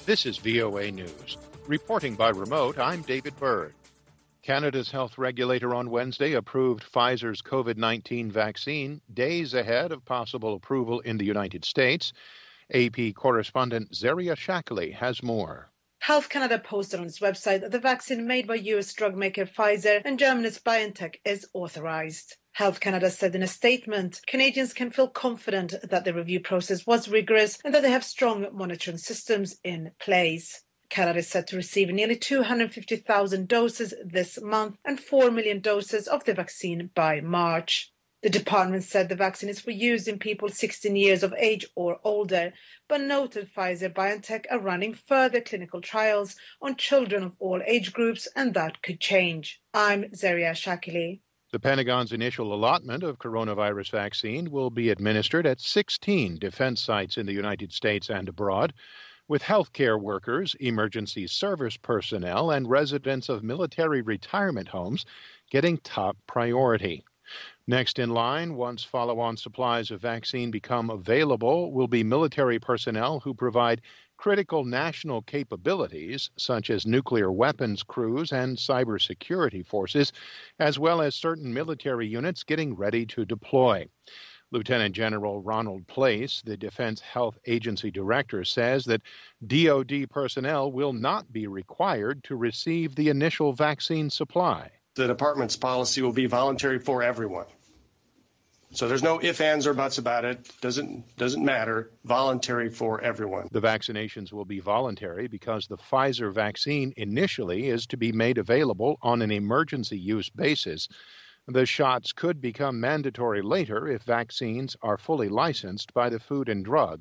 This is VOA News. Reporting by remote, I'm David Byrd. Canada's health regulator on Wednesday approved Pfizer's COVID-19 vaccine days ahead of possible approval in the United States. AP correspondent Zaria Shakali has more. Health Canada posted on its website that the vaccine made by US drug maker Pfizer and Germany's BioNTech is authorized. Health Canada said in a statement, Canadians can feel confident that the review process was rigorous and that they have strong monitoring systems in place. Canada is set to receive nearly 250,000 doses this month and 4 million doses of the vaccine by March. The department said the vaccine is for use in people 16 years of age or older, but noted Pfizer-BioNTech are running further clinical trials on children of all age groups, and that could change. I'm Zaria Shakili. The Pentagon's initial allotment of coronavirus vaccine will be administered at 16 defense sites in the United States and abroad, with healthcare workers, emergency service personnel, and residents of military retirement homes getting top priority. Next in line, once follow-on supplies of vaccine become available, will be military personnel who provide critical national capabilities, such as nuclear weapons crews and cybersecurity forces, as well as certain military units getting ready to deploy. Lieutenant General Ronald Place, the Defense Health Agency director, says that DoD personnel will not be required to receive the initial vaccine supply. The department's policy will be voluntary for everyone. So there's no ifs, ands, or buts about it. Doesn't matter. Voluntary for everyone. The vaccinations will be voluntary because the Pfizer vaccine initially is to be made available on an emergency use basis. The shots could become mandatory later if vaccines are fully licensed by the Food and Drug